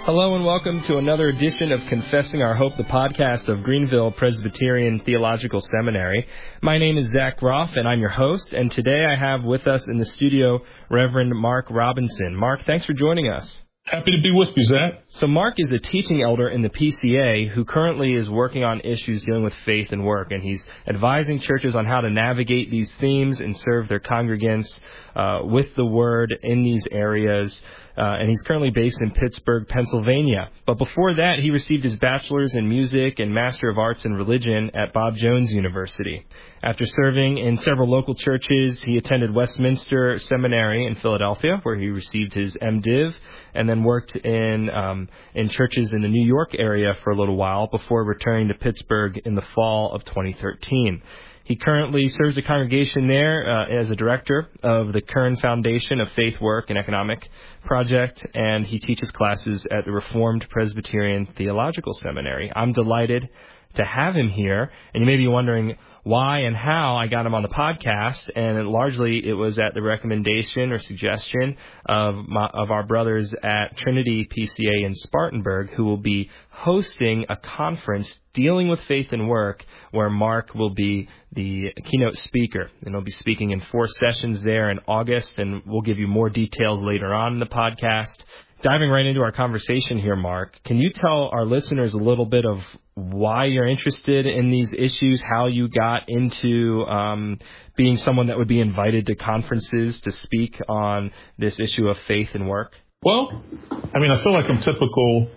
Hello and welcome to another edition of Confessing Our Hope, the podcast of Greenville Presbyterian Theological Seminary. My name is Zach Roth, and I'm your host, and today I have with us in the studio Reverend Mark Robinson. Mark, thanks for joining us. Happy to be with you, Zach. So Mark is a teaching elder in the PCA who currently is working on issues dealing with faith and work, and he's advising churches on how to navigate these themes and serve their congregants with the Word in these areas. And he's currently based in Pittsburgh, Pennsylvania. But before that, he received his bachelor's in music and Master of Arts in Religion at Bob Jones University. After serving in several local churches, he attended Westminster Seminary in Philadelphia, where he received his MDiv, and then worked in churches in the New York area for a little while before returning to Pittsburgh in the fall of 2013. He currently serves a congregation there as a director of the Kern Foundation of Faith, Work, and Economic Project, and he teaches classes at the Reformed Presbyterian Theological Seminary. I'm delighted to have him here, and you may be wondering why and how I got him on the podcast, and largely it was at the recommendation or suggestion of our brothers at Trinity PCA in Spartanburg, who will be hosting a conference dealing with faith and work, where Mark will be the keynote speaker, and he'll be speaking in 4 sessions there in August, and we'll give you more details later on in the podcast. Diving right into our conversation here, Mark, can you tell our listeners a little bit of why you're interested in these issues, how you got into being someone that would be invited to conferences to speak on this issue of faith and work? Well, I feel like I'm typical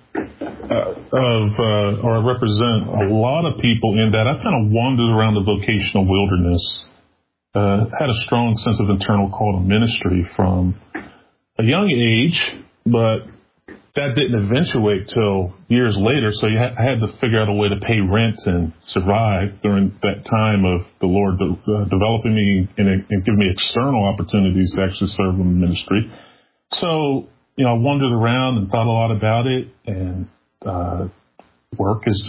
or I represent a lot of people in that I've kind of wandered around the vocational wilderness, had a strong sense of internal call to ministry from a young age, but that didn't eventuate till years later. So I had to figure out a way to pay rent and survive during that time of the Lord developing me and giving me external opportunities to actually serve in ministry. So, I wandered around and thought a lot about it, and work is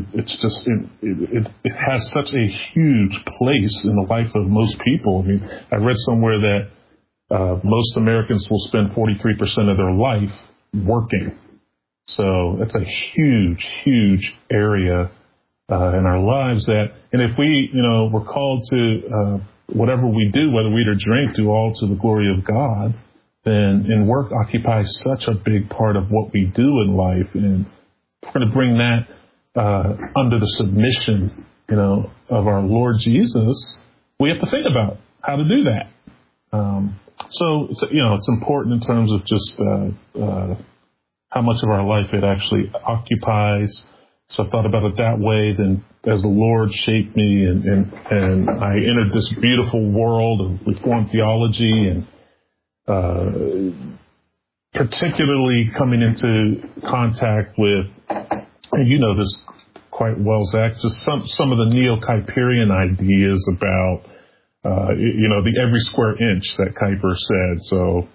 it has such a huge place in the life of most people. I read somewhere that most Americans will spend 43% of their life working. So that's a huge, huge area in our lives and if we're called to whatever we do, whether we eat or drink, do all to the glory of God, then work occupies such a big part of what we do in life. And we're going to bring that under the submission, of our Lord Jesus. We have to think about how to do that. So it's important in terms of just how much of our life it actually occupies. So I thought about it that way. Then, as the Lord shaped me, and I entered this beautiful world of Reformed theology, and particularly coming into contact with, and you know this quite well, Zach, just some of the Neo-Kuyperian ideas about the every square inch that Kuyper said. So,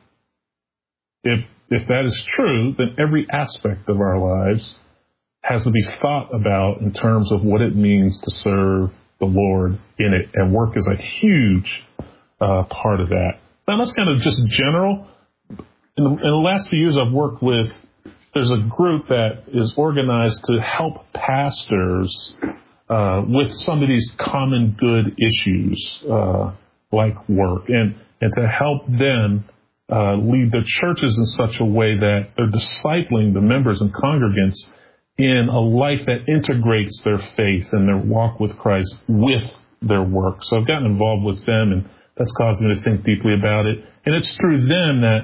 if that is true, then every aspect of our lives has to be thought about in terms of what it means to serve the Lord in it. And work is a huge part of that. Now, that's kind of just general. In the last few years, I've worked with, there's a group that is organized to help pastors with some of these common good issues, like work, and to help them lead their churches in such a way that they're discipling the members and congregants in a life that integrates their faith and their walk with Christ with their work. So I've gotten involved with them, and that's caused me to think deeply about it. And it's through them that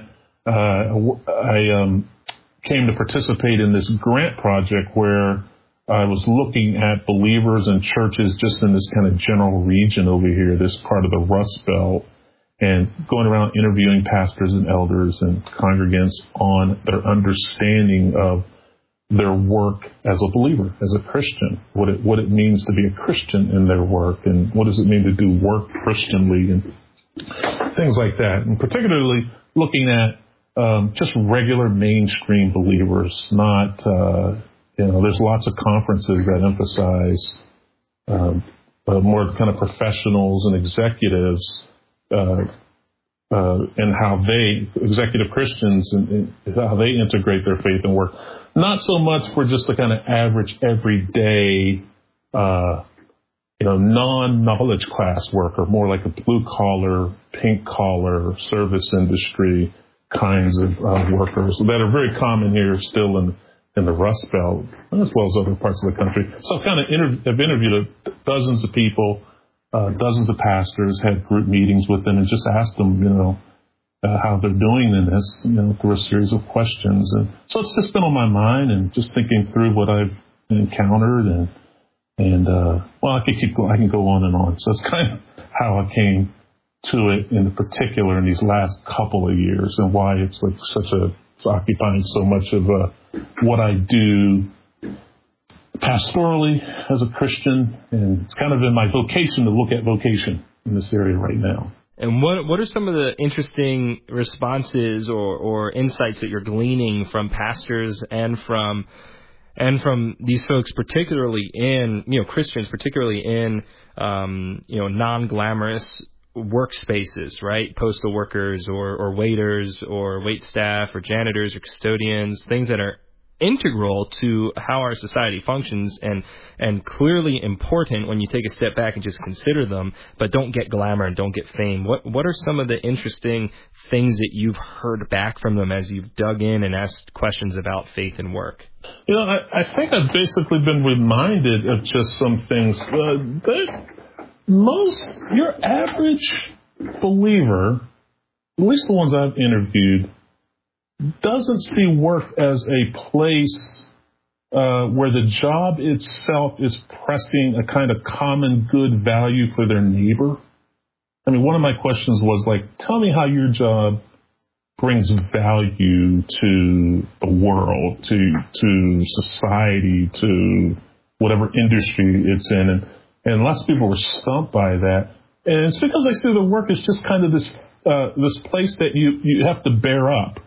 I came to participate in this grant project where I was looking at believers and churches just in this kind of general region over here, this part of the Rust Belt, and going around interviewing pastors and elders and congregants on their understanding of their work as a believer, as a Christian, what it means to be a Christian in their work, and what does it mean to do work Christianly, and things like that. And particularly looking at just regular mainstream believers, not, there's lots of conferences that emphasize more kind of professionals and executives and how executive Christians, and how they integrate their faith and work. Not so much for just the kind of average, everyday, non-knowledge class worker, more like a blue-collar, pink-collar, service industry kinds of workers that are very common here still in the Rust Belt, as well as other parts of the country. So I've kind of have interviewed dozens of people, dozens of pastors, had group meetings with them, and just asked them, how they're doing in this, through a series of questions. And so it's just been on my mind, and just thinking through what I've encountered, and I can go on and on. So it's kind of how I came to it in particular in these last couple of years, and why it's like it's occupying so much of what I do pastorally as a Christian, and it's kind of in my vocation to look at vocation in this area right now. And what are some of the interesting responses or insights that you're gleaning from pastors and from these folks, particularly in, Christians, particularly in, non-glamorous workspaces, right? Postal workers or waiters or wait staff or janitors or custodians, things that are integral to how our society functions and clearly important when you take a step back and just consider them, but don't get glamour and don't get fame. What are some of the interesting things that you've heard back from them as you've dug in and asked questions about faith and work? I think I've basically been reminded of just some things. Your average believer, at least the ones I've interviewed, doesn't see work as a place where the job itself is pressing a kind of common good value for their neighbor. I mean, one of my questions was tell me how your job brings value to the world, to society, to whatever industry it's in. And lots of people were stumped by that. And it's because they see the work as just kind of this place that you have to bear up.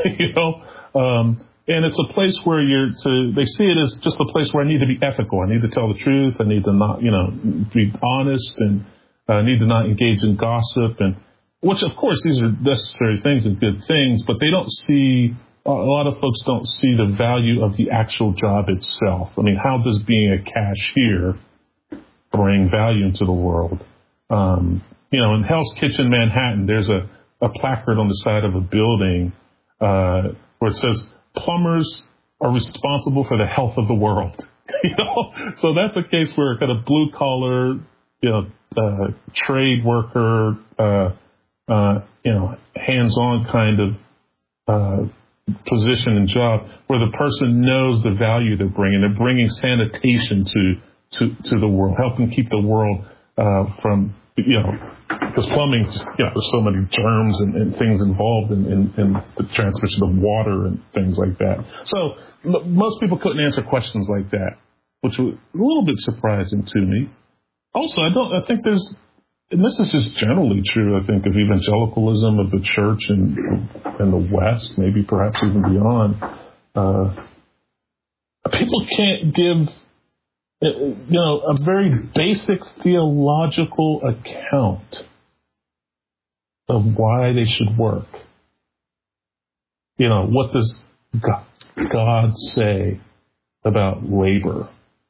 And it's a place where they see it as just a place where I need to be ethical. I need to tell the truth. I need to not, be honest, and I need to not engage in gossip, and which of course these are necessary things and good things, but they don't see, a lot of folks don't see the value of the actual job itself. I mean, how does being a cashier bring value into the world? In Hell's Kitchen, Manhattan, there's a placard on the side of a building where it says, plumbers are responsible for the health of the world. So that's a case where kind of blue collar, trade worker, hands-on kind of position and job, where the person knows the value they're bringing. They're bringing sanitation to the world, helping keep the world from, because plumbing, there's so many germs and things involved in the transmission of water and things like that. So most people couldn't answer questions like that, which was a little bit surprising to me. Also, I think there's, and this is just generally true, I think, of evangelicalism of the church in the West, maybe perhaps even beyond. People can't give, a very basic theological account of why they should work. What does God say about labor?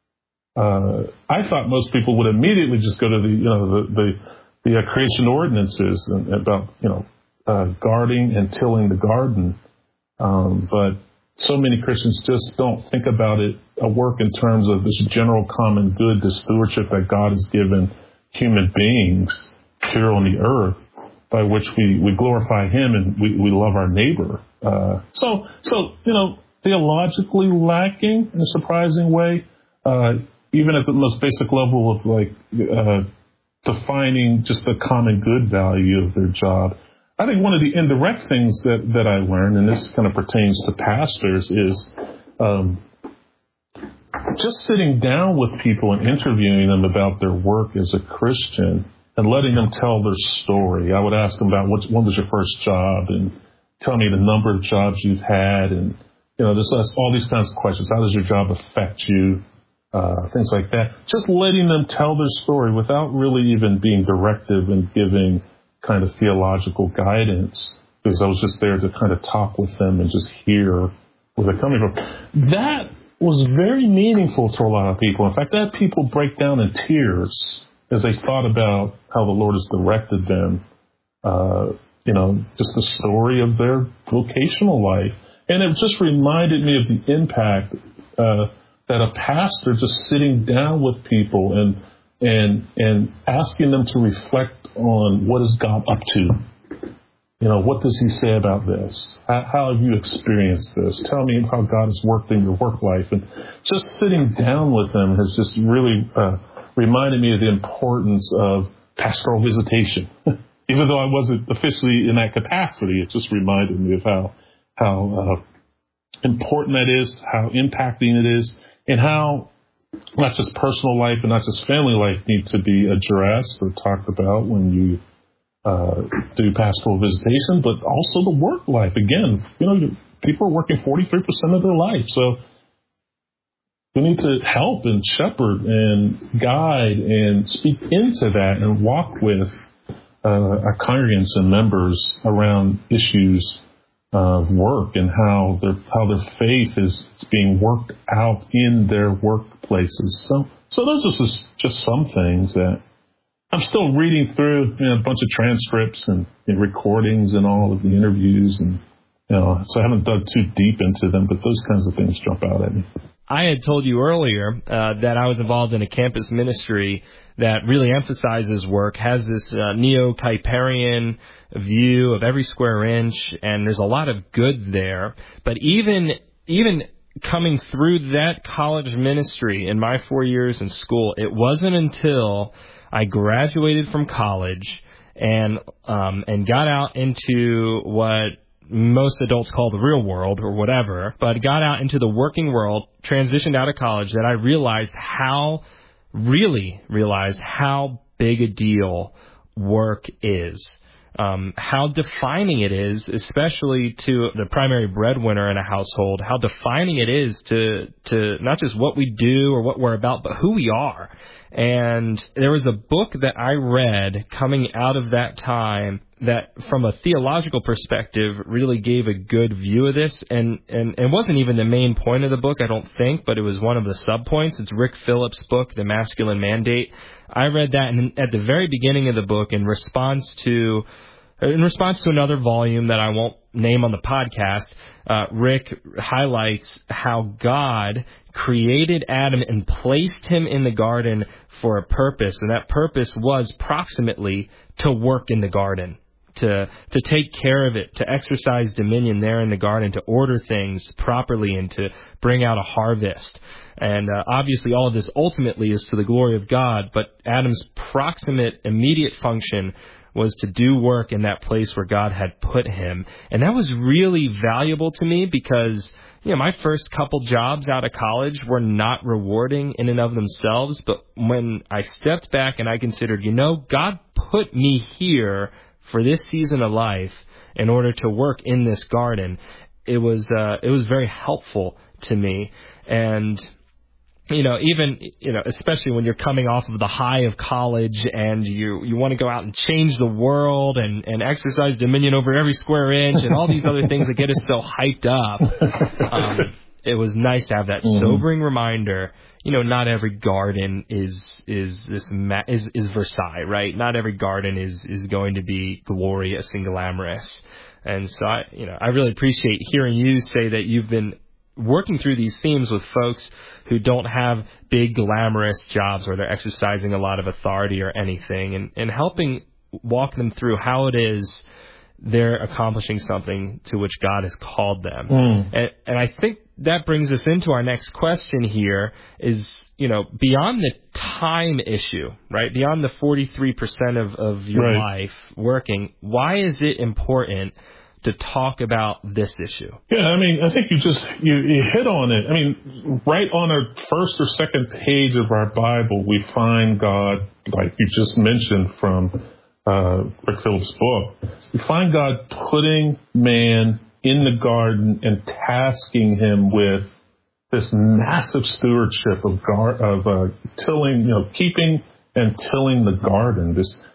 I thought most people would immediately just go to the creation ordinances and about guarding and tilling the garden, but so many Christians just don't think about it, work in terms of this general common good, the stewardship that God has given human beings here on the earth, by which we glorify Him and we love our neighbor. So theologically lacking in a surprising way, even at the most basic level of defining just the common good value of their job. I think one of the indirect things that I learned, and this kind of pertains to pastors, is just sitting down with people and interviewing them about their work as a Christian and letting them tell their story. I would ask them about when was your first job, and tell me the number of jobs you've had, and just ask all these kinds of questions. How does your job affect you? Things like that. Just letting them tell their story without really even being directive and giving kind of theological guidance, because I was just there to kind of talk with them and just hear where they're coming from. That was very meaningful to a lot of people. In fact, I had people break down in tears as they thought about how the Lord has directed them, just the story of their vocational life. And it just reminded me of the impact that a pastor just sitting down with people and asking them to reflect on what is God up to. What does he say about this? How have you experienced this? Tell me how God has worked in your work life. And just sitting down with them has just really reminded me of the importance of pastoral visitation. Even though I wasn't officially in that capacity, it just reminded me of how important that is, how impacting it is, and how not just personal life and not just family life need to be addressed or talked about when you do pastoral visitation, but also the work life. Again, people are working 43% of their life, so we need to help and shepherd and guide and speak into that and walk with our congregants and members around issues of work and how their faith is being worked out in their workplaces. So those are just some things that I'm still reading through, a bunch of transcripts and recordings and all of the interviews, and so I haven't dug too deep into them, but those kinds of things jump out at me. I had told you earlier that I was involved in a campus ministry that really emphasizes work, has this neo-Kuyperian view of every square inch, and there's a lot of good there. But even coming through that college ministry in my 4 years in school, it wasn't until I graduated from college and got out into what most adults call the real world or whatever, but got out into the working world, transitioned out of college, that I really realized how big a deal work is. How defining it is, especially to the primary breadwinner in a household, how defining it is to not just what we do or what we're about, but who we are. And there was a book that I read coming out of that time that, from a theological perspective, really gave a good view of this. And it wasn't even the main point of the book, I don't think, but it was one of the subpoints. It's Rick Phillips' book, The Masculine Mandate. I read that, and at the very beginning of the book, in response to another volume that I won't name on the podcast, Rick highlights how God created Adam and placed him in the garden for a purpose, and that purpose was proximately to work in the garden, to take care of it, to exercise dominion there in the garden, to order things properly and to bring out a harvest. And obviously all of this ultimately is to the glory of God, but Adam's proximate, immediate function was to do work in that place where God had put him. And that was really valuable to me because, my first couple jobs out of college were not rewarding in and of themselves. But when I stepped back and I considered, God put me here for this season of life in order to work in this garden, it was very helpful to me. And especially when you're coming off of the high of college and you want to go out and change the world and exercise dominion over every square inch and all these other things that get us so hyped up, it was nice to have that sobering reminder. Not every garden is Versailles, right? Not every garden is going to be glorious and glamorous. And so I really appreciate hearing you say that you've been working through these themes with folks who don't have big glamorous jobs or they're exercising a lot of authority or anything, and helping walk them through how it is they're accomplishing something to which God has called them. And I think that brings us into our next question here is, beyond the time issue, right? Beyond the 43% of your life working, why is it important to talk about this issue? Yeah, I think you hit on it. Right on our first or second page of our Bible, we find God, like you just mentioned from Rick Phillips' book, we find God putting man in the garden and tasking him with this massive stewardship of tilling, keeping and tilling the garden,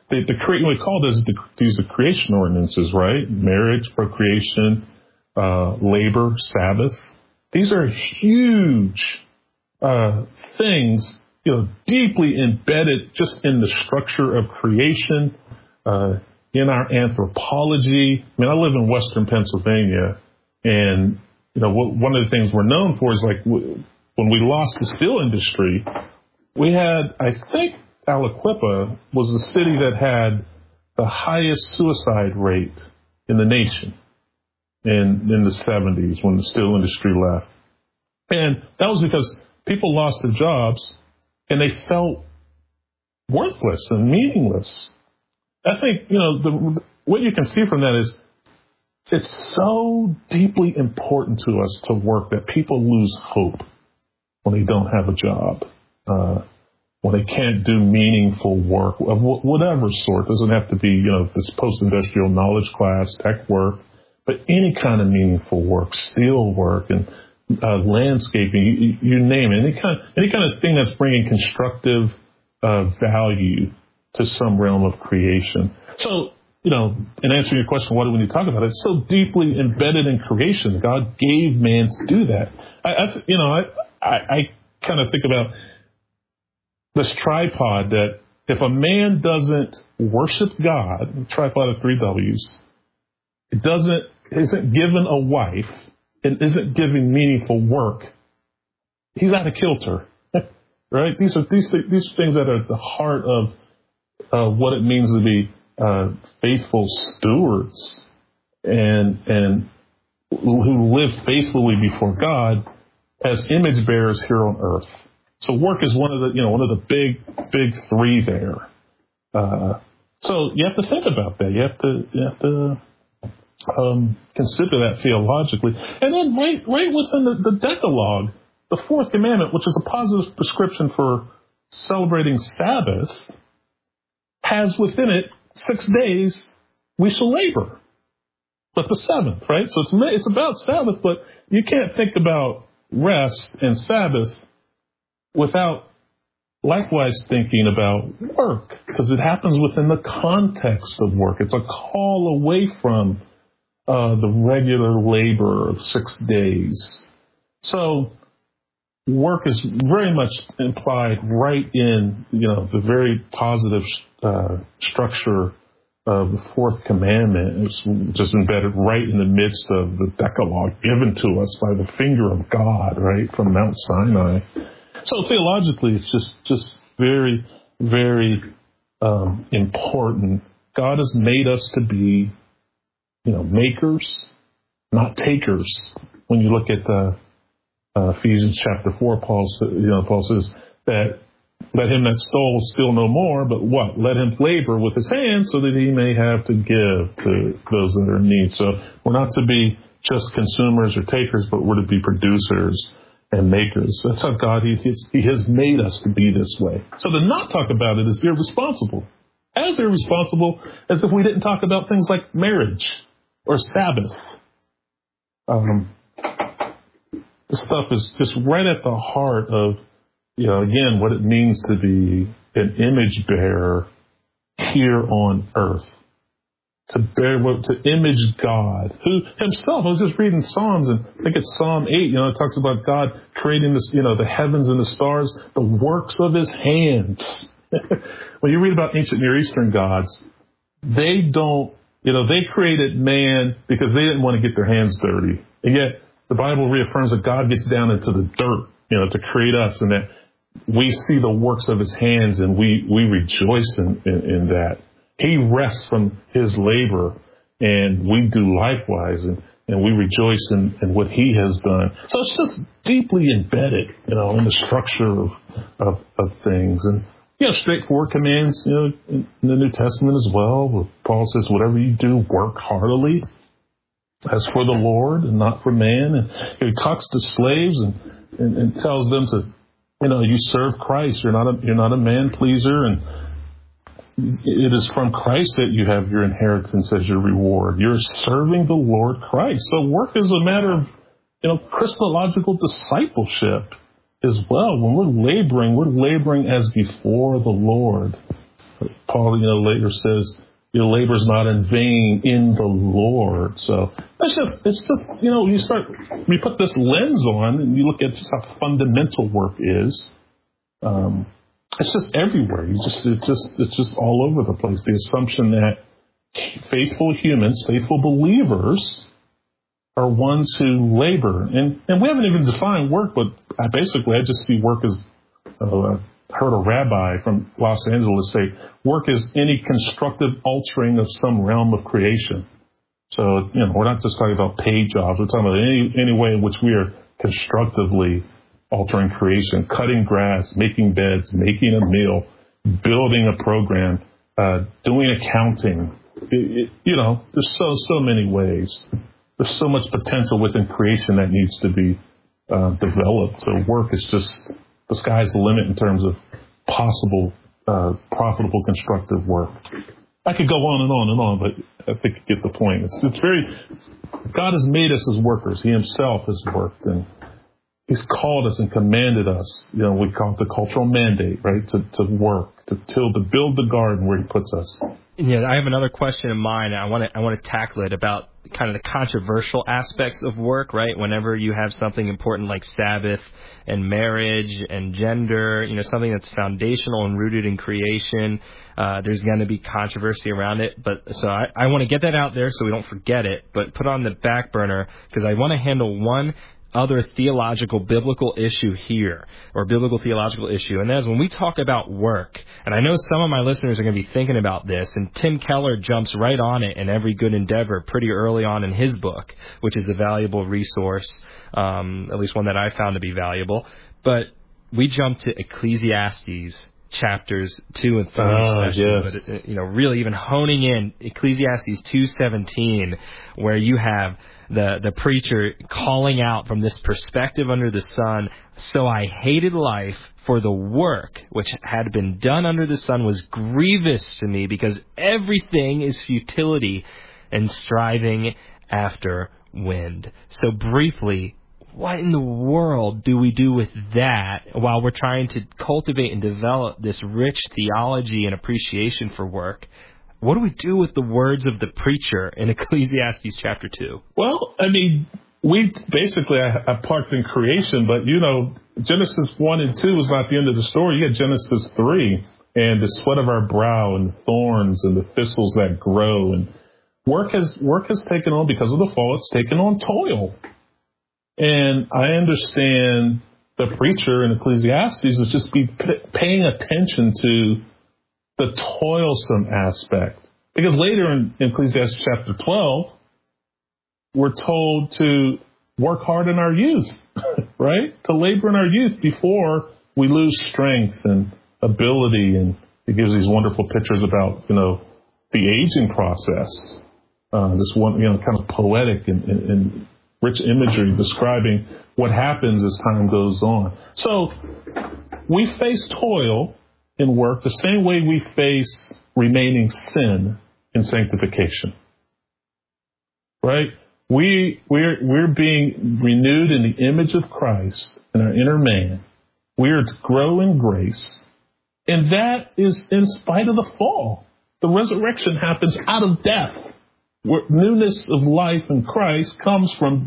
we call these the creation ordinances, right? Marriage, procreation, labor, Sabbath. These are huge things, deeply embedded just in the structure of creation, in our anthropology. I mean, I live in Western Pennsylvania, and one of the things we're known for is like when we lost the steel industry, we had, I think, Aliquippa was the city that had the highest suicide rate in the nation in the 70s when the steel industry left. And that was because people lost their jobs and they felt worthless and meaningless. I think, what you can see from that is it's so deeply important to us to work that people lose hope when they don't have a job, when they can't do meaningful work of whatever sort. It doesn't have to be, this post-industrial knowledge class, tech work, but any kind of meaningful work, steel work and landscaping, you name it, any kind of thing that's bringing constructive value to some realm of creation. So, in answering your question, what do we need to talk about? It's so deeply embedded in creation. God gave man to do that. I kind of think about this tripod that if a man doesn't worship God, tripod of 3 W's, isn't given a wife and isn't giving meaningful work, he's out of kilter, right? These are these things that are at the heart of what it means to be faithful stewards and who live faithfully before God as image bearers here on earth. So work is one of the big 3 there. So you have to think about that. You have to consider that theologically. And then right within the Decalogue, the 4th commandment, which is a positive prescription for celebrating Sabbath, has within it 6 days we shall labor, but the 7th, right? So it's about Sabbath, but you can't think about rest and Sabbath without likewise thinking about work, because it happens within the context of work. It's a call away from the regular labor of 6 days. So work is very much implied right in, the very positive structure of the 4th commandment. It's just embedded right in the midst of the Decalogue given to us by the finger of God, right, from Mount Sinai. So theologically, it's just very, very important. God has made us to be, makers, not takers. When you look at Ephesians chapter 4, Paul says that let him that stole steal no more, but what? Let him labor with his hands so that he may have to give to those that are in need. So we're not to be just consumers or takers, but we're to be producers and makers. That's how God, He has made us to be this way. So to not talk about it is irresponsible. As irresponsible as if we didn't talk about things like marriage or Sabbath. This stuff is just right at the heart of, again, what it means to be an image bearer here on earth. To image God, who himself, I was just reading Psalms, and I think it's Psalm 8, it talks about God creating this, the heavens and the stars, the works of his hands. When you read about ancient Near Eastern gods, they don't, they created man because they didn't want to get their hands dirty. And yet the Bible reaffirms that God gets down into the dirt, to create us, and that we see the works of his hands and we rejoice in that. He rests from his labor, and we do likewise, and we rejoice in what he has done. So it's just deeply embedded, in the structure of things. And, straightforward commands, in the New Testament as well, where Paul says, whatever you do, work heartily as for the Lord and not for man. And he talks to slaves and tells them to, you serve Christ. You're not a man pleaser, and it is from Christ that you have your inheritance as your reward. You're serving the Lord Christ. So work is a matter of, Christological discipleship as well. When we're laboring as before the Lord. Paul, later says, your labor is not in vain in the Lord. So it's just, we put this lens on and you look at just how fundamental work is. It's just everywhere. It's just all over the place. The assumption that faithful humans, faithful believers, are ones who labor. And we haven't even defined work, but I just see work as, I heard a rabbi from Los Angeles say, work is any constructive altering of some realm of creation. So, we're not just talking about paid jobs. We're talking about any way in which we are constructively altering creation, cutting grass, making beds, making a meal, building a program, doing accounting. There's so many ways. There's so much potential within creation that needs to be developed. So work is just, the sky's the limit in terms of possible profitable, constructive work. I could go on and on and on, but I think you get the point. God has made us as workers. He himself has worked, and he's called us and commanded us. We call it the cultural mandate, right? To work, to build the garden where he puts us. Yeah, I have another question in mind. I want to tackle it about kind of the controversial aspects of work, right? Whenever you have something important like Sabbath and marriage and gender, something that's foundational and rooted in creation, there's going to be controversy around it. But so I want to get that out there so we don't forget it, but put on the back burner because I want to handle one other theological, biblical issue here, or biblical theological issue, and that is when we talk about work, and I know some of my listeners are going to be thinking about this, and Tim Keller jumps right on it in Every Good Endeavor pretty early on in his book, which is a valuable resource, at least one that I found to be valuable, but we jump to Ecclesiastes chapters 2 and 3 yes. But really even honing in Ecclesiastes 2:17, where you have the preacher calling out from this perspective under the sun, so I hated life, for the work which had been done under the sun was grievous to me, because everything is futility and striving after wind. So briefly, what in the world do we do with that while we're trying to cultivate and develop this rich theology and appreciation for work? What do we do with the words of the preacher in Ecclesiastes chapter 2? Well, we basically, I parked in creation, but Genesis 1 and 2 is not the end of the story. You get Genesis 3 and the sweat of our brow and the thorns and the thistles that grow. And work has taken on, because of the fall, it's taken on toil. And I understand the preacher in Ecclesiastes is just be paying attention to the toilsome aspect. Because later in Ecclesiastes chapter 12, we're told to work hard in our youth, right? To labor in our youth before we lose strength and ability. And it gives these wonderful pictures about, the aging process. This one, kind of poetic and rich imagery describing what happens as time goes on. So we face toil in work the same way we face remaining sin in sanctification, right? We're being renewed in the image of Christ in our inner man. We are to grow in grace, and that is in spite of the fall. The resurrection happens out of death. Where newness of life in Christ comes from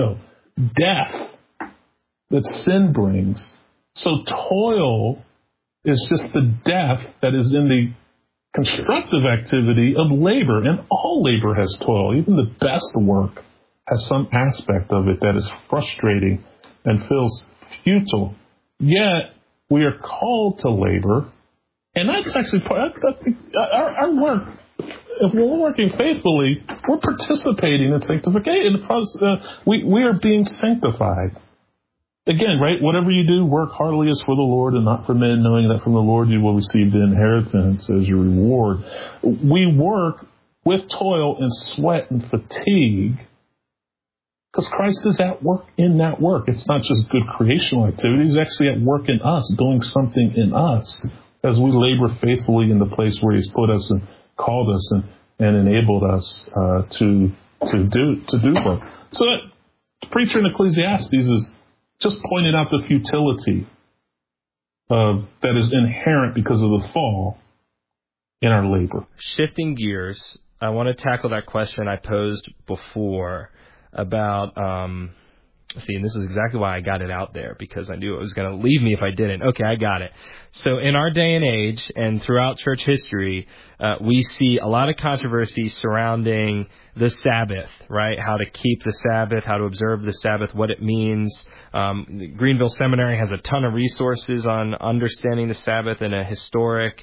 death that sin brings. So toil is just the death that is in the constructive activity of labor. And all labor has toil. Even the best work has some aspect of it that is frustrating and feels futile. Yet we are called to labor. And that's actually part of our work. If we're working faithfully, we're participating in sanctification. We are being sanctified. Again, right, whatever you do, work heartily as for the Lord and not for men, knowing that from the Lord you will receive the inheritance as your reward. We work with toil and sweat and fatigue because Christ is at work in that work. It's not just good creational activity. He's actually at work in us, doing something in us as we labor faithfully in the place where he's put us and called us and enabled us to do work. So that preacher in Ecclesiastes is just pointing out the futility that is inherent because of the fall. in our labor. Shifting gears, I want to tackle that question I posed before about, and this is exactly why I got it out there, because I knew it was going to leave me if I didn't. Okay, I got it. So in our day and age and throughout church history, we see a lot of controversy surrounding the Sabbath, right? How to keep the Sabbath, how to observe the Sabbath, what it means. Greenville Seminary has a ton of resources on understanding the Sabbath in a historic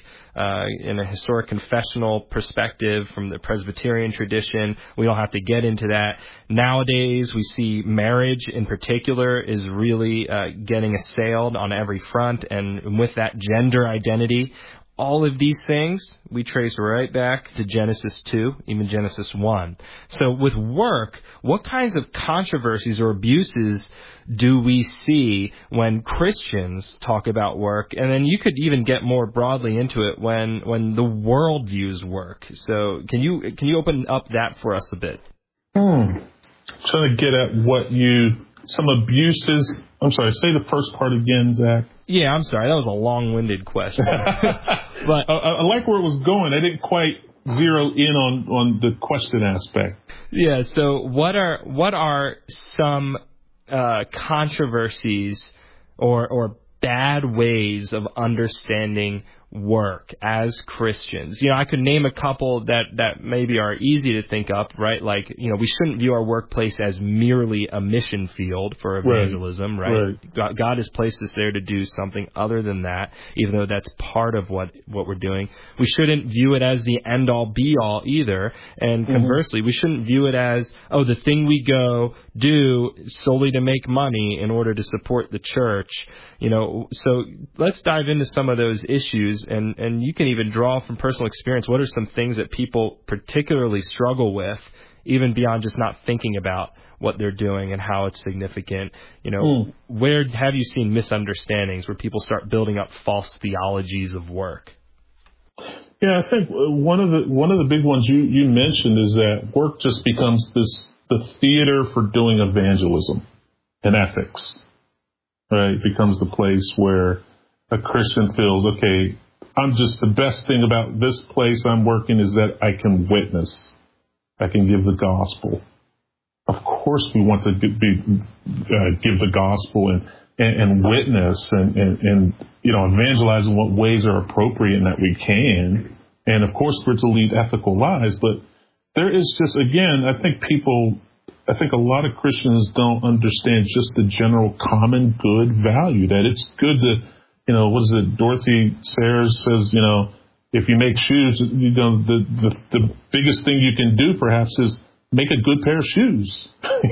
confessional perspective from the Presbyterian tradition. We don't have to get into that. Nowadays, we see marriage in particular is really getting assailed on every front, and with that, gender identity. All of these things we trace right back to Genesis 2, even Genesis 1. So with work, what kinds of controversies or abuses do we see when Christians talk about work? And then you could even get more broadly into it when the world views work. So can you open up that for us a bit? Trying to get at some abuses. I'm sorry, say the first part again, Zach. Yeah, I'm sorry. That was a long-winded question. But I like where it was going. I didn't quite zero in on the question aspect. Yeah. So what are some controversies or bad ways of understanding work as Christians? I could name a couple that maybe are easy to think up, right? Like, we shouldn't view our workplace as merely a mission field for evangelism, right? God has placed us there to do something other than that, even though that's part of what we're doing. We shouldn't view it as the end-all, be-all either. And conversely, we shouldn't view it as, the thing we go do solely to make money in order to support the church. So let's dive into some of those issues. And you can even draw from personal experience. What are some things that people particularly struggle with, even beyond just not thinking about what they're doing and how it's significant? Where have you seen misunderstandings where people start building up false theologies of work? Yeah, I think one of the big ones you mentioned is that work just becomes the theater for doing evangelism and ethics. Right? It becomes the place where a Christian feels, okay, the best thing about this place I'm working is that I can witness. I can give the gospel. Of course we want to give the gospel and witness and evangelize in what ways are appropriate and that we can. And of course we're to lead ethical lives, but there is just, again, I think a lot of Christians don't understand just the general common good value, that it's good to, what is it? Dorothy Sayers says, if you make shoes, the biggest thing you can do perhaps is make a good pair of shoes,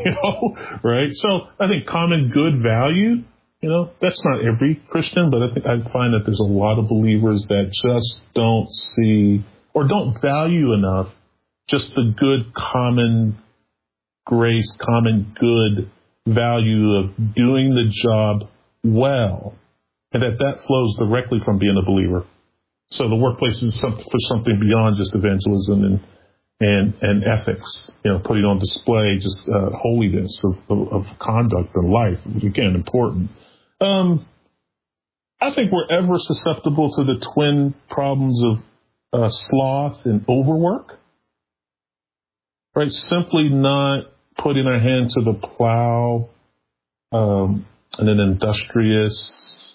right? So I think common good value, that's not every Christian, but I find that there's a lot of believers that just don't see or don't value enough just the good common grace, common good value of doing the job well, and that flows directly from being a believer. So the workplace is for something beyond just evangelism and ethics, putting on display just holiness of conduct and life, which again important. I think we're ever susceptible to the twin problems of sloth and overwork, right? Simply not putting our hand to the plow in an industrious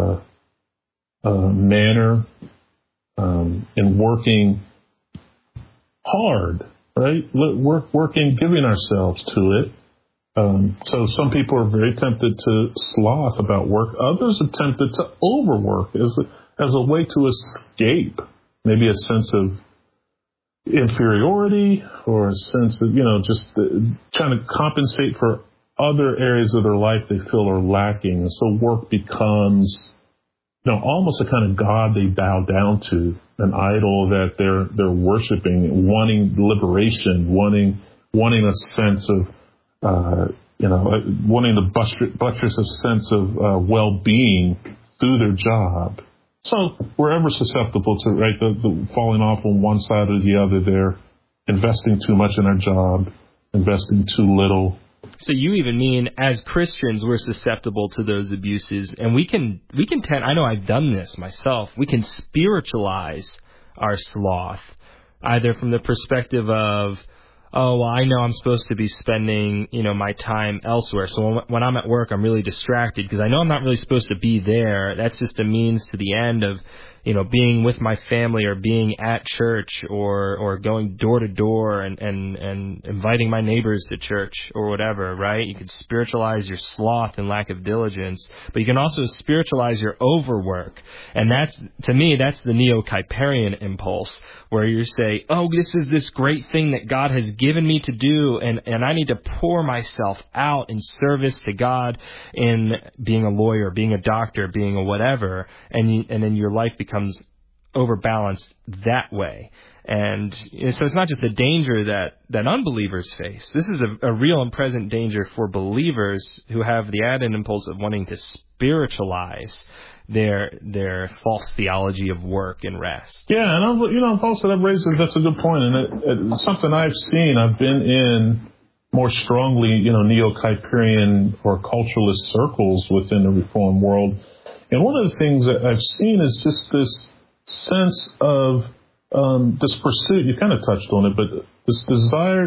manner, and working hard, right? Working, giving ourselves to it. So some people are very tempted to sloth about work. Others are tempted to overwork as a way to escape maybe a sense of inferiority or a sense of, just trying to compensate for other areas of their life they feel are lacking. And so work becomes, almost a kind of god they bow down to, an idol that they're worshiping, wanting liberation, wanting a sense of, wanting to buttress a sense of well-being through their job. So we're ever susceptible to, right, the falling off on one side or the other there, investing too much in our job, investing too little. So you even mean as Christians we're susceptible to those abuses, and we can tend, I know I've done this myself, we can spiritualize our sloth, either from the perspective of, oh, well, I know I'm supposed to be spending, my time elsewhere. So when I'm at work, I'm really distracted because I know I'm not really supposed to be there. That's just a means to the end of, being with my family or being at church or going door to door and inviting my neighbors to church or whatever, right? You could spiritualize your sloth and lack of diligence, but you can also spiritualize your overwork. And to me, that's the Neo-Kuyperian impulse, where you say, oh, this is this great thing that God has given me to do, and I need to pour myself out in service to God in being a lawyer, being a doctor, being a whatever, and then your life becomes overbalanced that way. And so it's not just a danger that unbelievers face. This is a real and present danger for believers who have the added impulse of wanting to spiritualize their false theology of work and rest. Yeah, and Paul said that's a good point, and it's something I've seen. I've been in more strongly, Neo-Kuyperian or culturalist circles within the Reformed world, and one of the things that I've seen is just this sense of this pursuit. You kind of touched on it, but this desire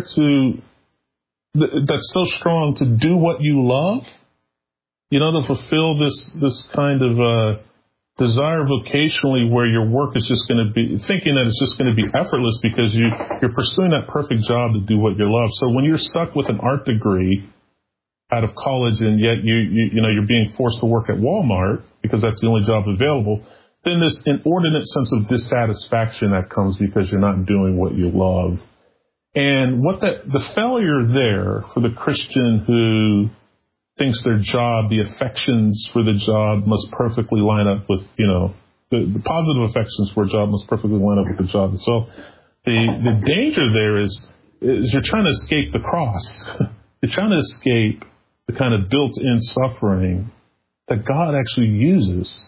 that's so strong to do what you love. To fulfill this kind of desire vocationally, where your work is just going to be, thinking that it's just going to be effortless because you're pursuing that perfect job to do what you love. So when you're stuck with an art degree out of college and yet you're being forced to work at Walmart because that's the only job available, then this inordinate sense of dissatisfaction that comes because you're not doing what you love. And the failure there for the Christian who thinks their job, the affections for the job must perfectly line up with, the positive affections for a job must perfectly line up with the job. So the danger there is you're trying to escape the cross. You're trying to escape the kind of built-in suffering that God actually uses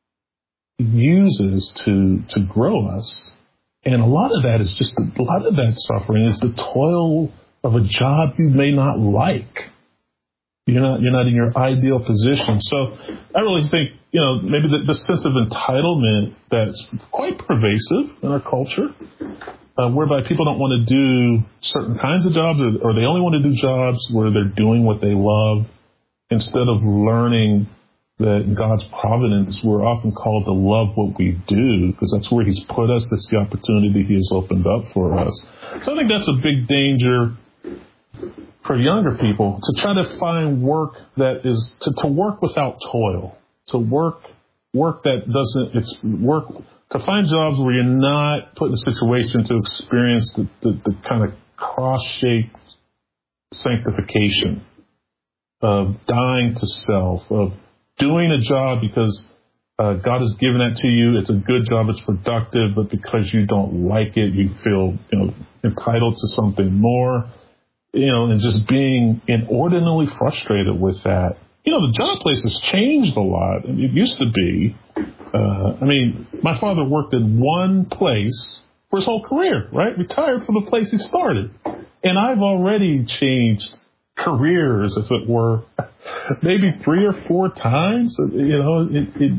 to grow us. And a lot of that suffering is the toil of a job you may not like. You're not in your ideal position. So I really think, maybe the sense of entitlement that's quite pervasive in our culture, whereby people don't want to do certain kinds of jobs, or they only want to do jobs where they're doing what they love, instead of learning that in God's providence, we're often called to love what we do, because that's where He's put us. That's the opportunity He has opened up for us. So I think that's a big danger for younger people, to try to find work that is, to work without toil, to work that doesn't, to find jobs where you're not put in a situation to experience the kind of cross-shaped sanctification of dying to self, of doing a job because God has given that to you. It's a good job. It's productive, but because you don't like it, you feel, entitled to something more. And just being inordinately frustrated with that. The job place has changed a lot. It used to be, my father worked in one place for his whole career, right? Retired from the place he started. And I've already changed careers, as it were, maybe 3 or 4 times. Some of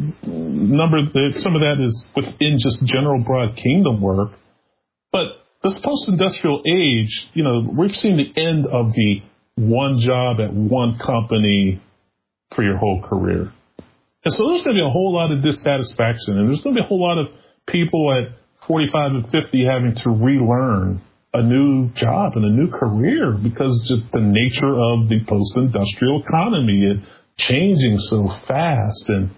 that is within just general broad kingdom work. But this post-industrial age, we've seen the end of the one job at one company for your whole career. And so there's going to be a whole lot of dissatisfaction, and there's going to be a whole lot of people at 45 and 50 having to relearn a new job and a new career, because just the nature of the post-industrial economy, it changing so fast, and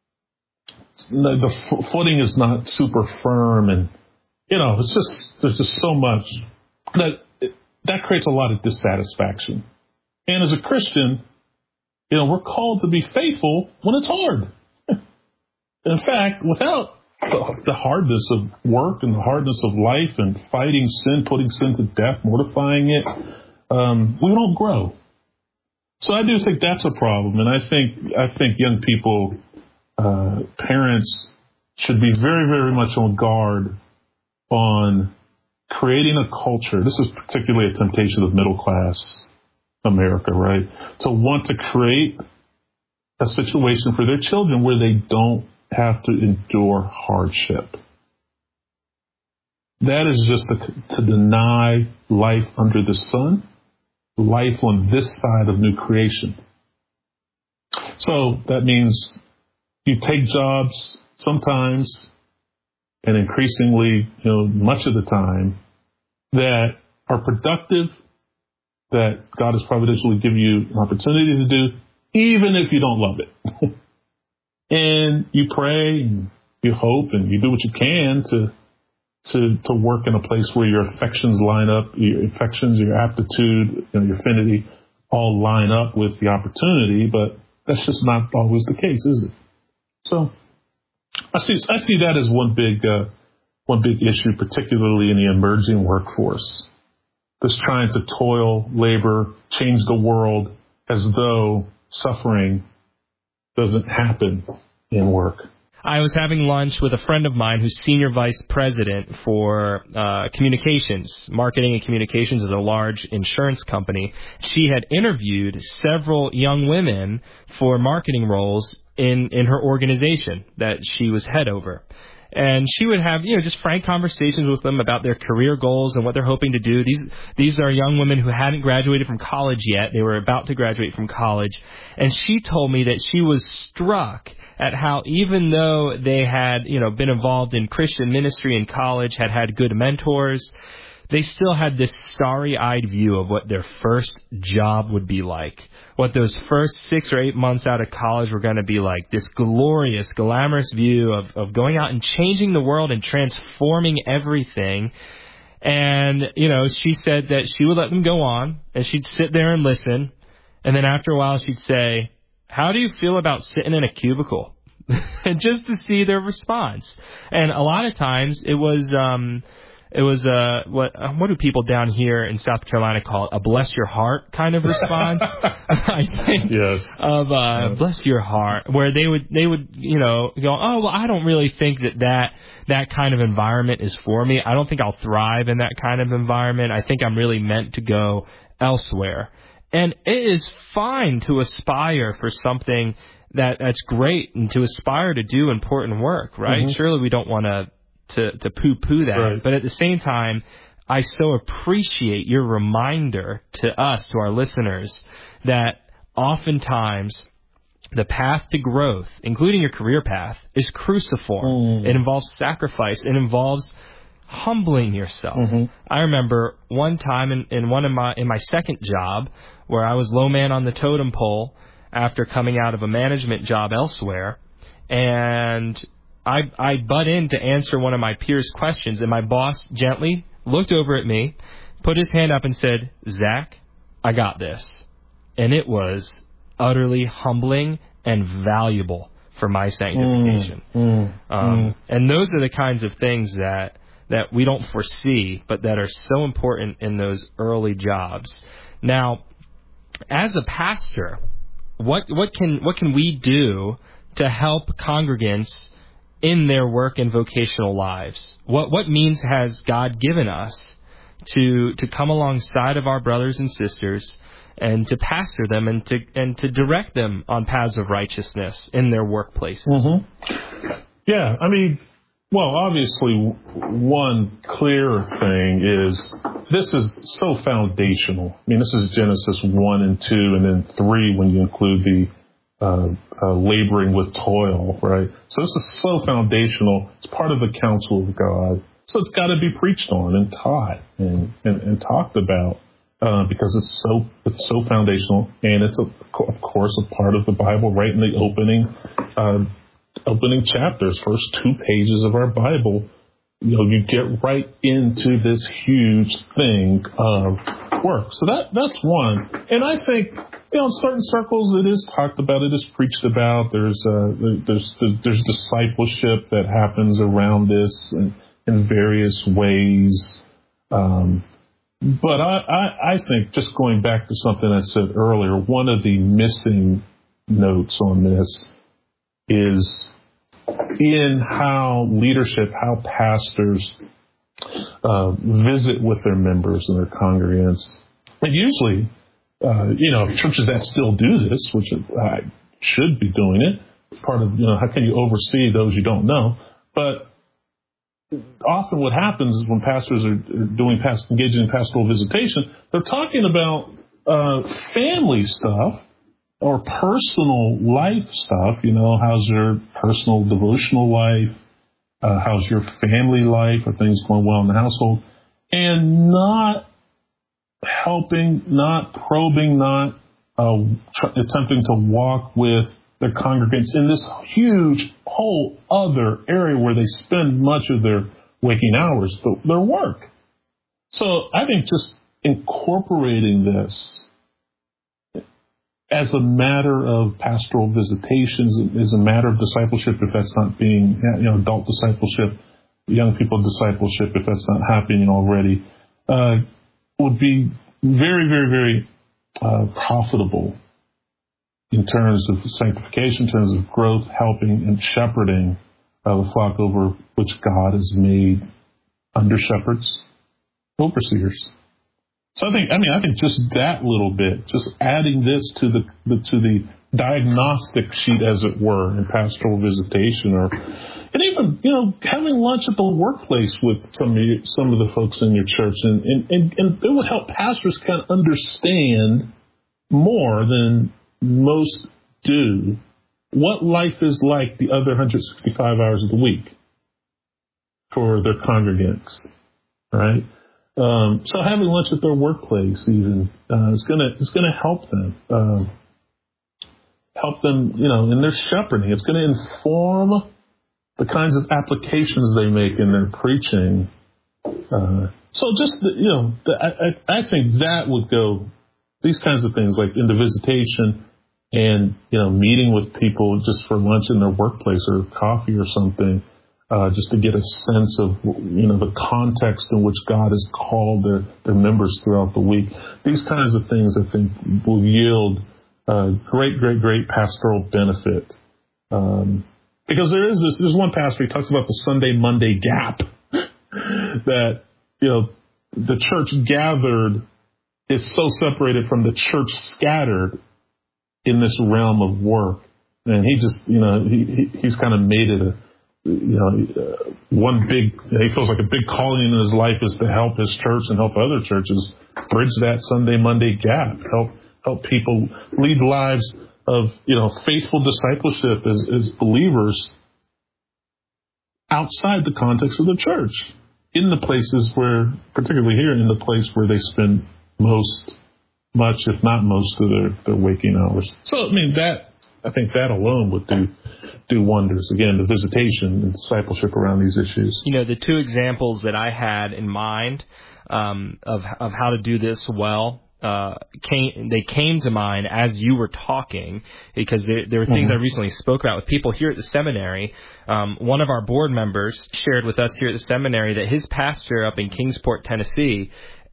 the footing is not super firm, and there's just so much that creates a lot of dissatisfaction. And as a Christian, we're called to be faithful when it's hard. In fact, without the hardness of work and the hardness of life and fighting sin, putting sin to death, mortifying it, we don't grow. So I do think that's a problem. And I think young people, parents, should be very, very much on guard on creating a culture. This is particularly a temptation of middle class America, right? To want to create a situation for their children where they don't have to endure hardship. That is just to deny life under the sun, life on this side of new creation. So that means you take jobs sometimes, and increasingly, much of the time, that are productive, that God has providentially given you an opportunity to do, even if you don't love it. And you pray and you hope and you do what you can to work in a place where your affections line up, your affections, your aptitude, your affinity all line up with the opportunity, but that's just not always the case, is it? So I see that as one big issue, particularly in the emerging workforce. This trying to toil, labor, change the world as though suffering doesn't happen in work. I was having lunch with a friend of mine who's senior vice president for communications. Marketing and communications is a large insurance company. She had interviewed several young women for marketing roles in her organization that she was head over. And she would have, just frank conversations with them about their career goals and what they're hoping to do. These are young women who hadn't graduated from college yet. They were about to graduate from college. And she told me that she was struck at how, even though they had, been involved in Christian ministry in college, had good mentors, they still had this starry-eyed view of what their first job would be like, what those first 6 or 8 months out of college were going to be like, this glorious, glamorous view of going out and changing the world and transforming everything. And, she said that she would let them go on, and she'd sit there and listen, and then after a while she'd say, "How do you feel about sitting in a cubicle?" And just to see their response. And a lot of times it was what do people down here in South Carolina call it? A bless your heart kind of response. I think. Yes. Bless your heart, where they would go, "Oh, well, I don't really think that kind of environment is for me. I don't think I'll thrive in that kind of environment. I think I'm really meant to go elsewhere." And it is fine to aspire for something that's great and to aspire to do important work, right? Mm-hmm. Surely we don't want to poo-poo that. Right. But at the same time, I so appreciate your reminder to us, to our listeners, that oftentimes the path to growth, including your career path, is cruciform. It involves sacrifice. It involves humbling yourself. Mm-hmm. I remember one time in my second job where I was low man on the totem pole after coming out of a management job elsewhere, and I butt in to answer one of my peers' questions, and my boss gently looked over at me, put his hand up and said, "Zach, I got this." And it was utterly humbling and valuable for my sanctification. And those are the kinds of things that we don't foresee, but that are so important in those early jobs. Now, as a pastor, what can we do to help congregants in their work and vocational lives? What means has God given us to come alongside of our brothers and sisters and to pastor them and to direct them on paths of righteousness in their workplaces? Mm-hmm. Yeah, well, obviously, one clear thing is this is so foundational. This is Genesis 1 and 2, and then 3 when you include the laboring with toil, right? So this is so foundational. It's part of the counsel of God. So it's got to be preached on and taught and talked about because it's so foundational, and it's of course a part of the Bible, right in the opening chapters, first 2 pages of our Bible. You get right into this huge thing of work. So that's one. And I think, in certain circles it is talked about, it is preached about. There's discipleship that happens around this in various ways. But I think, just going back to something I said earlier, one of the missing notes on this is in how leadership, how pastors visit with their members and their congregants. And usually, churches that still do this, which should be doing it, part of, how can you oversee those you don't know? But often what happens is when pastors are engaging in pastoral visitation, they're talking about family stuff or personal life stuff. How's your personal devotional life? How's your family life? Are things going well in the household? And not helping, not probing, not attempting to walk with their congregants in this huge whole other area where they spend much of their waking hours, their work. So I think just incorporating this as a matter of pastoral visitations, as a matter of discipleship, if that's not being, adult discipleship, young people discipleship, if that's not happening already, would be very, very, very profitable in terms of sanctification, in terms of growth, helping and shepherding the flock over which God has made under shepherds, overseers. So I think just that little bit, just adding this to the diagnostic sheet, as it were, in pastoral visitation, and even having lunch at the workplace with some of the folks in your church, and it would help pastors kind of understand more than most do what life is like the other 165 hours of the week for their congregants, right? So having lunch at their workplace even is gonna help them, in their shepherding. It's going to inform the kinds of applications they make in their preaching. So just I think that would go, these kinds of things like into visitation and meeting with people just for lunch in their workplace or coffee or something. Just to get a sense of, the context in which God has called their members throughout the week. These kinds of things, I think, will yield great, great, great pastoral benefit. Because there's one pastor, he talks about the Sunday-Monday gap, that, the church gathered is so separated from the church scattered in this realm of work. And he just, he's kind of made it he feels like a big calling in his life is to help his church and help other churches bridge that Sunday-Monday gap, help people lead lives of, faithful discipleship as believers outside the context of the church, in the places where, particularly here, in the place where they spend much, if not most, of their waking hours. So, I think that alone would do wonders. Again, the visitation and discipleship around these issues. The two examples that I had in mind of how to do this well came to mind as you were talking, because there were things I recently spoke about with people here at the seminary. One of our board members shared with us here at the seminary that his pastor up in Kingsport, Tennessee,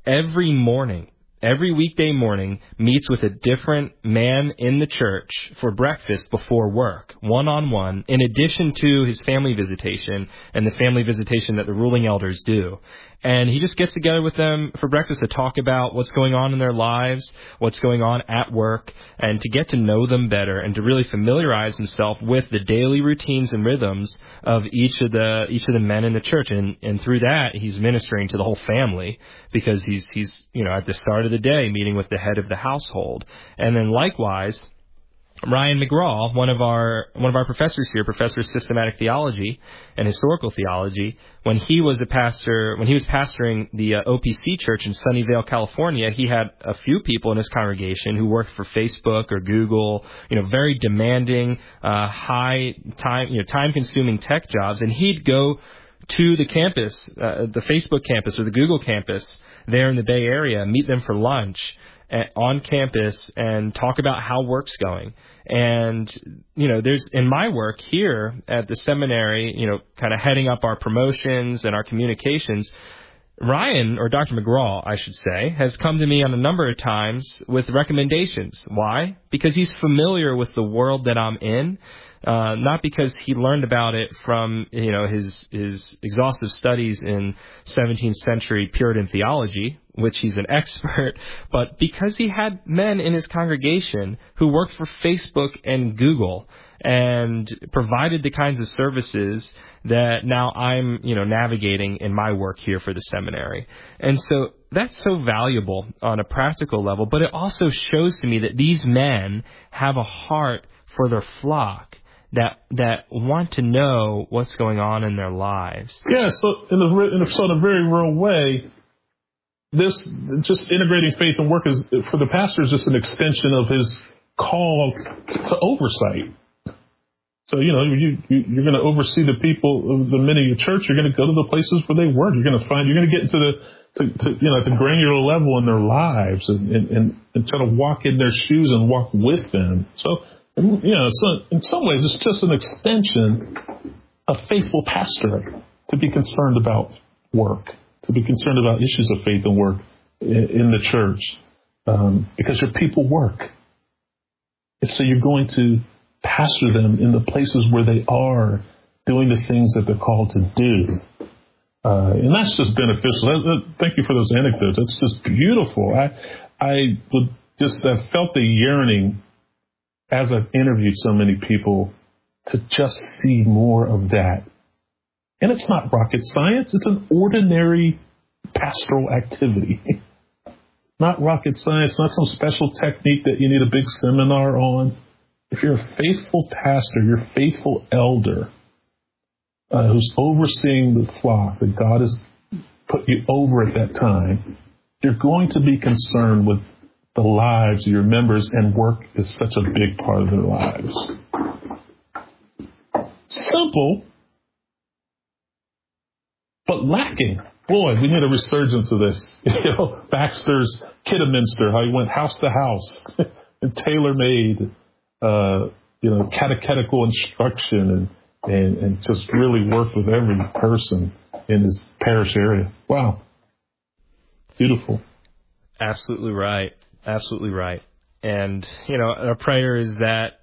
every weekday morning meets with a different man in the church for breakfast before work, one-on-one, in addition to his family visitation and the family visitation that the ruling elders do. And he just gets together with them for breakfast to talk about what's going on in their lives, what's going on at work, and to get to know them better and to really familiarize himself with the daily routines and rhythms of each of the men in the church. And through that, he's ministering to the whole family, because he's at the start of the day meeting with the head of the household. And then likewise, Ryan McGraw, one of our professors here, professor of systematic theology and historical theology, when he was pastoring the OPC church in Sunnyvale, California, he had a few people in his congregation who worked for Facebook or Google, very demanding, high time-consuming tech jobs, and he'd go to the campus, the Facebook campus or the Google campus there in the Bay Area, meet them for lunch on campus and talk about how work's going. And, there's, in my work here at the seminary, kind of heading up our promotions and our communications, Ryan, or Dr. McGraw, I should say, has come to me on a number of times with recommendations. Why? Because he's familiar with the world that I'm in. Not because he learned about it from, his exhaustive studies in 17th century Puritan theology, which he's an expert, but because he had men in his congregation who worked for Facebook and Google and provided the kinds of services that now I'm, navigating in my work here for the seminary. And so that's so valuable on a practical level, but it also shows to me that these men have a heart for their flock, that want to know what's going on in their lives. Yeah, so in a very real way, this just integrating faith and work is, for the pastor, is just an extension of his call to oversight. So, you're going to oversee the people, the men of your church. You're going to go to the places where they work. You're going to get into at the granular level in their lives and try to walk in their shoes and walk with them. So, so in some ways, it's just an extension of faithful pastorate to be concerned about work, to be concerned about issues of faith and work in the church, because your people work. And so you're going to pastor them in the places where they are doing the things that they're called to do. And that's just beneficial. Thank you for those anecdotes. That's just beautiful. I would just have felt the yearning as I've interviewed so many people to just see more of that. And it's not rocket science. It's an ordinary pastoral activity. Not rocket science, not some special technique that you need a big seminar on. If you're a faithful pastor, you're a faithful elder who's overseeing the flock that God has put you over at that time, you're going to be concerned with the lives of your members, and work is such a big part of their lives. Simple, but lacking. Boy, we need a resurgence of this. Baxter's Kidderminster, how he went house to house and tailor-made, catechetical instruction and just really worked with every person in his parish area. Wow. Beautiful. Absolutely right. Absolutely right. And, our prayer is that,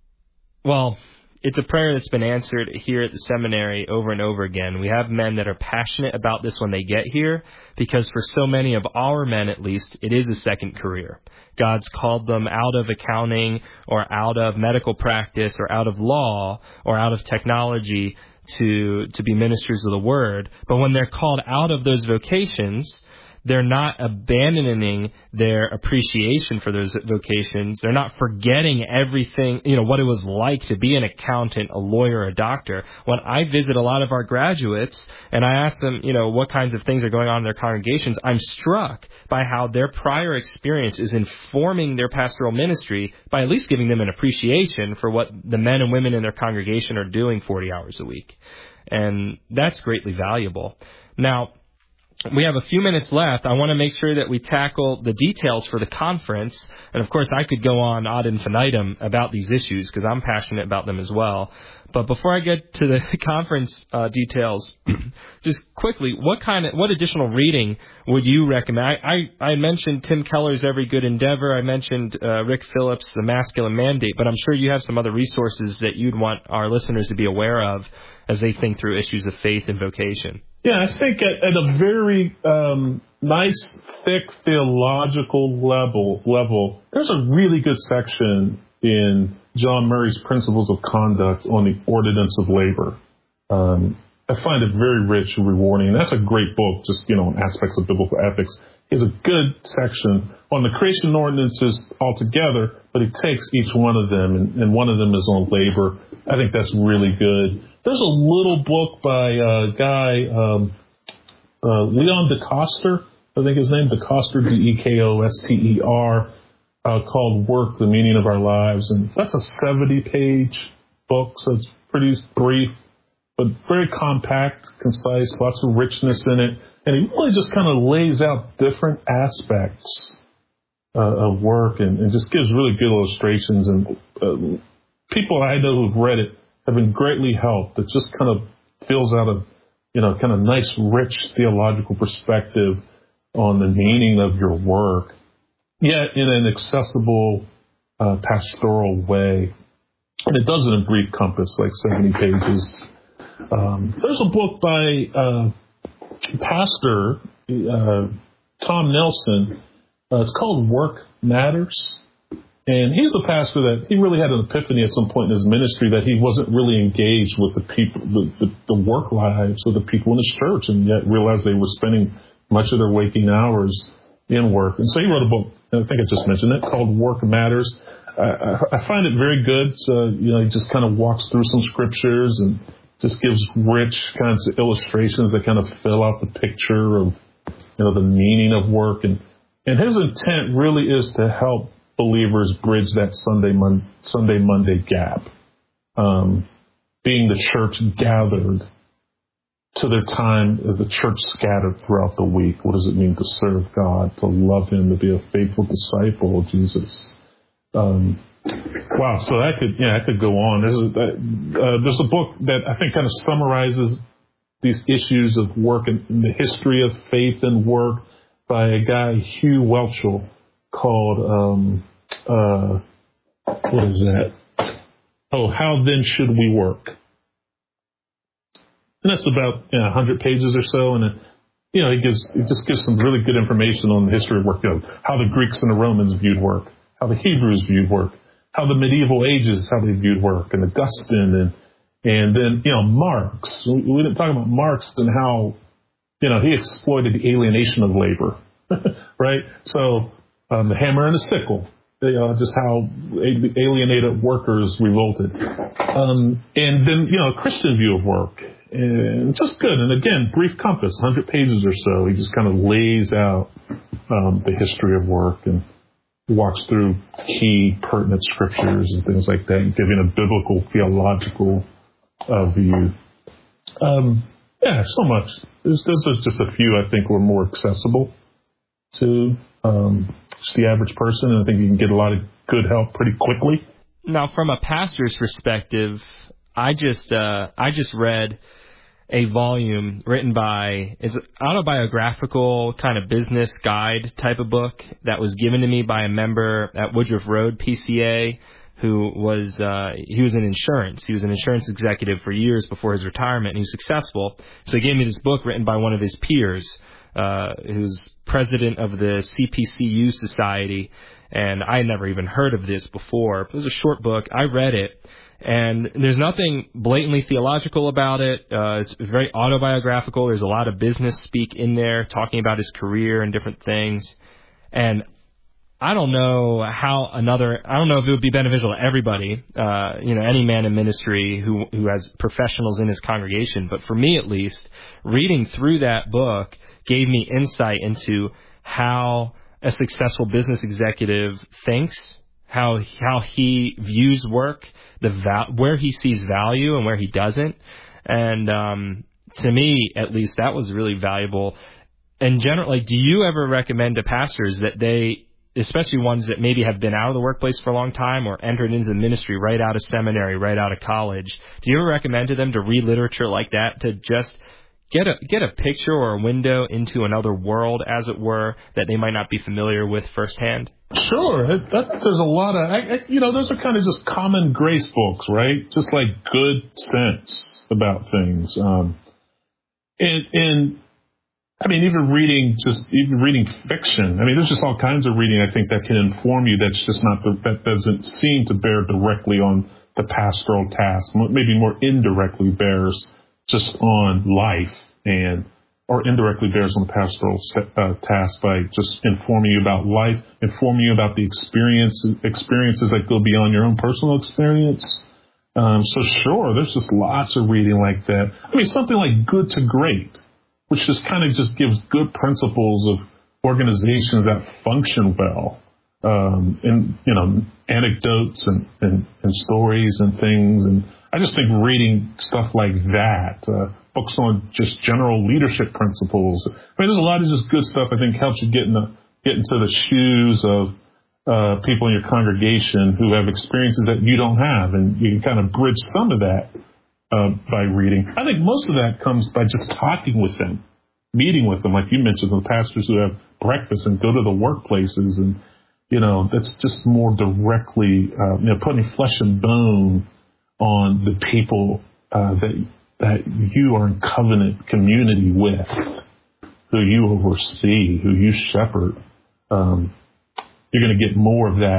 it's a prayer that's been answered here at the seminary over and over again. We have men that are passionate about this when they get here, because for so many of our men, at least, it is a second career. God's called them out of accounting or out of medical practice or out of law or out of technology to be ministers of the word. But when they're called out of those vocations, they're not abandoning their appreciation for those vocations. They're not forgetting everything, what it was like to be an accountant, a lawyer, a doctor. When I visit a lot of our graduates and I ask them, what kinds of things are going on in their congregations, I'm struck by how their prior experience is informing their pastoral ministry by at least giving them an appreciation for what the men and women in their congregation are doing 40 hours a week. And that's greatly valuable. Now, we have a few minutes left. I want to make sure that we tackle the details for the conference. And, of course, I could go on ad infinitum about these issues because I'm passionate about them as well. But before I get to the conference details, just quickly, what additional reading would you recommend? I mentioned Tim Keller's Every Good Endeavor. I mentioned Rick Phillips' The Masculine Mandate. But I'm sure you have some other resources that you'd want our listeners to be aware of as they think through issues of faith and vocation. Yeah, I think at a very nice, thick theological level, there's a really good section in John Murray's Principles of Conduct on the ordinance of labor. I find it very rich and rewarding. And that's a great book, just, on aspects of biblical ethics. It's a good section on the creation ordinances altogether, but it takes each one of them, and one of them is on labor. I think that's really good. There's a little book by a guy, Leon DeCoster, I think his name, DeCoster, DeKoster, called Work, the Meaning of Our Lives. And that's a 70-page book, so it's pretty brief, but very compact, concise, lots of richness in it. And he really just kind of lays out different aspects of work and just gives really good illustrations. And people I know who've read it have been greatly helped. It just kind of fills out a, kind of nice, rich theological perspective on the meaning of your work, yet in an accessible, pastoral way. And it does it in brief compass, like 70 pages. There's a book by Pastor Tom Nelson. It's called Work Matters. And he's a pastor that he really had an epiphany at some point in his ministry that he wasn't really engaged with the people, the work lives of the people in his church, and yet realized they were spending much of their waking hours in work. And so he wrote a book, and I think I just mentioned it, called Work Matters. I find it very good. So, he just kind of walks through some scriptures and just gives rich kinds of illustrations that kind of fill out the picture of, the meaning of work. And his intent really is to help believers bridge that Sunday Monday gap. Being the church gathered to their time as the church scattered throughout the week. What does it mean to serve God, to love Him, to be a faithful disciple of Jesus? Wow, so I could go on. There's a book that I think kind of summarizes these issues of work and the history of faith and work by a guy, Hugh Welchel, called, what is that? Oh, How Then Should We Work? And that's about 100 pages or so, and it just gives some really good information on the history of work, how the Greeks and the Romans viewed work, how the Hebrews viewed work, how the medieval ages, how they viewed work, and Augustine, and then, Marx. We didn't talk about Marx and how, he exploited the alienation of labor, right? So, the hammer and the sickle, just how alienated workers revolted. And then, a Christian view of work. And just good. And again, brief compass, 100 pages or so. He just kind of lays out the history of work and walks through key pertinent scriptures and things like that, and giving a biblical, theological view. So much. There's just a few I think were more accessible to just the average person, and I think you can get a lot of good help pretty quickly. Now, from a pastor's perspective, I just read a volume written by, it's an autobiographical kind of business guide type of book that was given to me by a member at Woodruff Road PCA who was, he was in insurance. He was an insurance executive for years before his retirement, and he was successful. So he gave me this book written by one of his peers, who's president of the CPCU Society, and I had never even heard of this before. It was a short book. I read it. And there's nothing blatantly theological about it. It's very autobiographical. There's a lot of business speak in there, talking about his career and different things. And I don't know if it would be beneficial to everybody, any man in ministry who has professionals in his congregation. But for me, at least, reading through that book gave me insight into how a successful business executive thinks, how he views work, where he sees value and where he doesn't. And to me, at least, that was really valuable. And generally, do you ever recommend to pastors that they, especially ones that maybe have been out of the workplace for a long time or entered into the ministry right out of seminary, right out of college, do you ever recommend to them to read literature like that, to just get a picture or a window into another world, as it were, that they might not be familiar with firsthand? Sure. There's a lot of, those are kind of just common grace books, right? Just like good sense about things. Even reading fiction. There's just all kinds of reading, I think, that can inform you that doesn't seem to bear directly on the pastoral task. Maybe more indirectly bears just on life or indirectly bears on the pastoral task by just informing you about life, informing you about the experiences that go beyond your own personal experience. So sure, there's just lots of reading like that. Something like Good to Great, which just kind of just gives good principles of organizations that function well, anecdotes and stories and things. And I just think reading stuff like that, books on just general leadership principles. There's a lot of just good stuff I think helps you get into the shoes of people in your congregation who have experiences that you don't have, and you can kind of bridge some of that by reading. I think most of that comes by just talking with them, meeting with them, like you mentioned, the pastors who have breakfast and go to the workplaces, and that's just more directly putting flesh and bone on the people that you are in covenant community with, who you oversee, who you shepherd. You're going to get more of that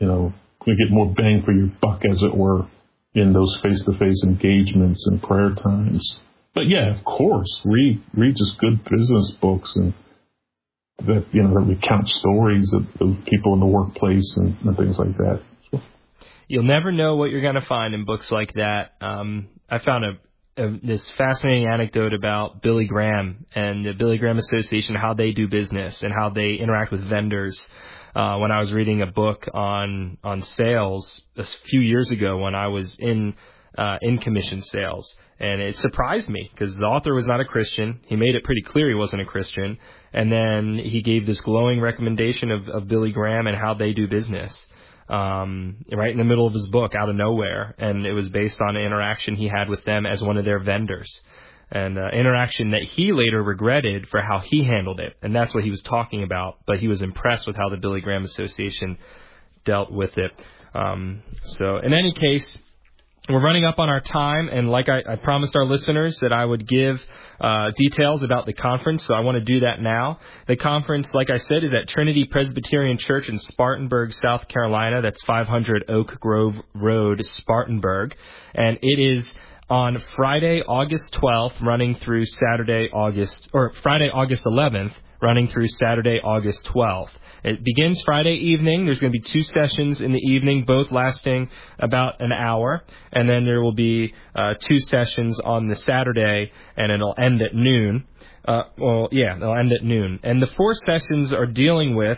we get more bang for your buck, as it were, in those face-to-face engagements and prayer times. But yeah, of course, read just good business books and that recount stories of people in the workplace and things like that. You'll never know what you're going to find in books like that. I found this fascinating anecdote about Billy Graham and the Billy Graham Association, how they do business and how they interact with vendors. When I was reading a book on sales a few years ago when I was in commission sales, and it surprised me because the author was not a Christian. He made it pretty clear he wasn't a Christian, and then he gave this glowing recommendation of Billy Graham and how they do business. Right in the middle of his book, out of nowhere, and it was based on an interaction he had with them as one of their vendors, and interaction that he later regretted for how he handled it, and that's what he was talking about, but he was impressed with how the Billy Graham Association dealt with it. So in any case, we're running up on our time, and like I promised our listeners that I would give details about the conference, so I want to do that now. The conference, like I said, is at Trinity Presbyterian Church in Spartanburg, South Carolina. That's 500 Oak Grove Road, Spartanburg. And it is on Friday, August 12th, running through Friday, August 11th, running through Saturday, August 12th. It begins Friday evening. There's going to be 2 sessions in the evening, both lasting about an hour. And then there will be 2 sessions on the Saturday, and it'll end at noon. It'll end at noon. And the 4 sessions are dealing with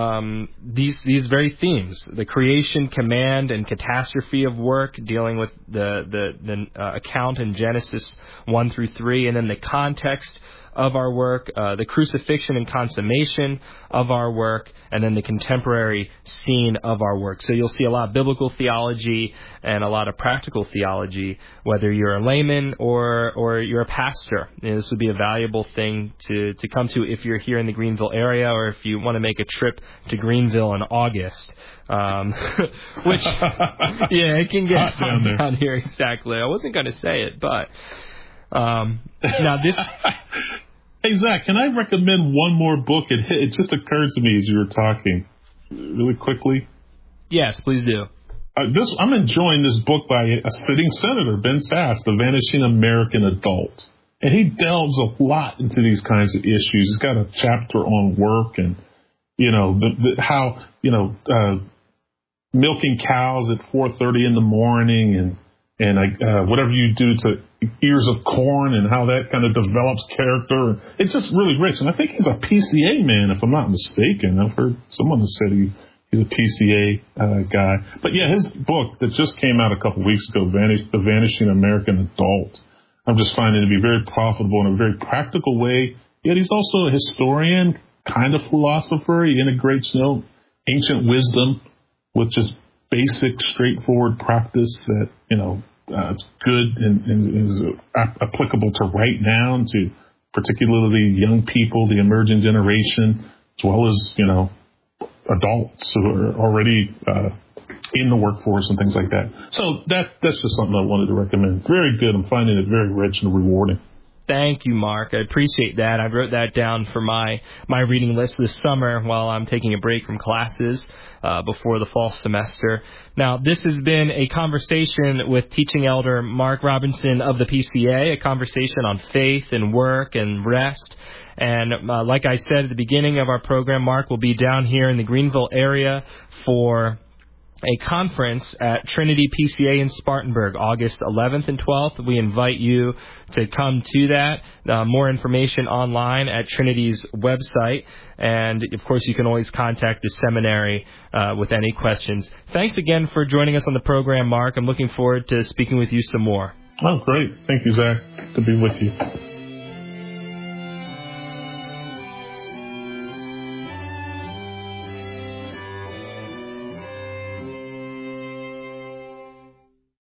these very themes: the creation, command, and catastrophe of work, dealing with the account in Genesis 1 through 3, and then the context of our work, the crucifixion and consummation of our work, and then the contemporary scene of our work. So you'll see a lot of biblical theology and a lot of practical theology, whether you're a layman or you're a pastor. This would be a valuable thing to come to if you're here in the Greenville area, or if you want to make a trip to Greenville in August. Which, it can get hot down here. Exactly. I wasn't going to say it, but now this... Hey, Zach, can I recommend one more book? It just occurred to me as you were talking really quickly. Yes, please do. I'm enjoying this book by a sitting senator, Ben Sasse, The Vanishing American Adult. And he delves a lot into these kinds of issues. He's got a chapter on work and, how milking cows at 4:30 in the morning and whatever you do to ears of corn and how that kind of develops character. It's just really rich. And I think he's a PCA man, if I'm not mistaken. I've heard someone who said he's a PCA guy. But yeah, his book that just came out a couple of weeks ago, The Vanishing American Adult, I'm just finding it to be very profitable in a very practical way. Yet he's also a historian, kind of philosopher. He integrates, ancient wisdom with just basic, straightforward practice that, it's good and is applicable to right now, to particularly young people, the emerging generation, as well as, adults who are already in the workforce and things like that. So that's just something I wanted to recommend. Very good. I'm finding it very rich and rewarding. Thank you, Mark. I appreciate that. I wrote that down for my reading list this summer while I'm taking a break from classes before the fall semester. Now, this has been a conversation with teaching elder Mark Robinson of the PCA, a conversation on faith and work and rest. And like I said at the beginning of our program, Mark will be down here in the Greenville area for a conference at Trinity PCA in Spartanburg, August 11th and 12th. We invite you to come to that. More information online at Trinity's website. And, of course, you can always contact the seminary with any questions. Thanks again for joining us on the program, Mark. I'm looking forward to speaking with you some more. Oh, great. Thank you, Zach. Good to be with you.